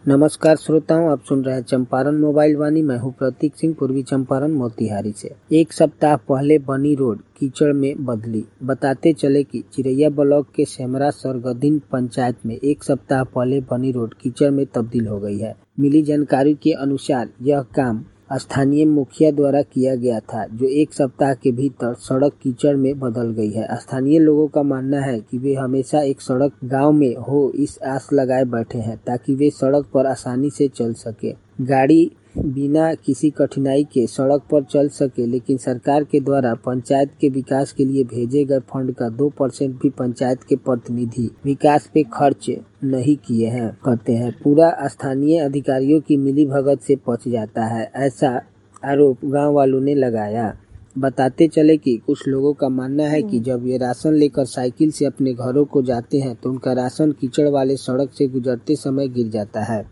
नमस्कार श्रोताओं, आप सुन रहे हैं चंपारण मोबाइल वाणी। मैं हूं प्रतीक सिंह, पूर्वी चंपारण मोतिहारी से। एक सप्ताह पहले बनी रोड कीचड़ में बदली। बताते चले कि चिरैया ब्लॉक के सेमरा सरगदीन पंचायत में एक सप्ताह पहले बनी रोड कीचड़ में तब्दील हो गई है। मिली जानकारी के अनुसार यह काम स्थानीय मुखिया द्वारा किया गया था, जो एक सप्ताह के भीतर सड़क कीचड़ में बदल गई है। स्थानीय लोगों का मानना है कि वे हमेशा एक सड़क गांव में हो इस आस लगाए बैठे हैं, ताकि वे सड़क पर आसानी से चल सके, गाड़ी बिना किसी कठिनाई के सड़क पर चल सके। लेकिन सरकार के द्वारा पंचायत के विकास के लिए भेजे गए फंड का 2% भी पंचायत के प्रतिनिधि विकास पे खर्च नहीं किए हैं, कहते हैं। पूरा स्थानीय अधिकारियों की मिलीभगत से पच जाता है, ऐसा आरोप गांव वालों ने लगाया। बताते चले कि कुछ लोगों का मानना है कि जब ये राशन लेकर साइकिल से अपने घरों को जाते हैं तो उनका राशन कीचड़ वाले सड़क से गुजरते समय गिर जाता है।